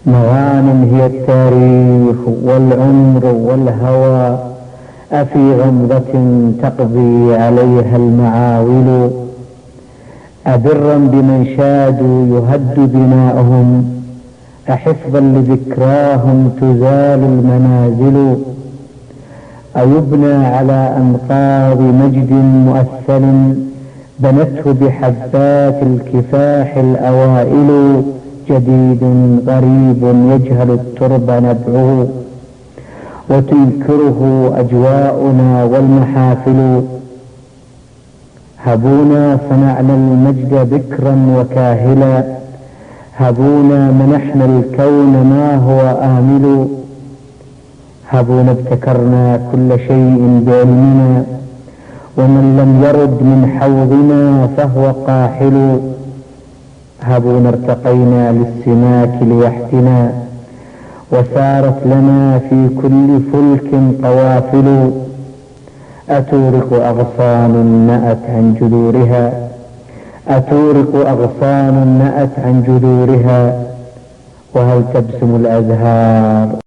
مغانم هي التاريخ والعمر والهوى، أفي غمضة تقضي عليها المعاول. أبرا بمن شادوا يهد دماؤهم، أحفظا لذكراهم تزال المنازل. أيبنى على أنقاض مجد مؤثل، بنته بحبات الكفاح الأوائل. جديد غريب يجهل الترب نبعه، وتنكره أجواؤنا والمحافل. هبونا صنعنا المجد بكرا وكاهلا، هبونا منحنا الكون ما هو آمل. هبونا ابتكرنا كل شيء بعلمنا، ومن لم يرد من حوضنا فهو قاحل. هبونا ارتقينا للسماك ليحتنا، وسارت لنا في كل فلك قوافل. أتورق أغصان نأت عن جذورها، أتورق أغصان نأت عن جذورها، وهل تبسم الأزهار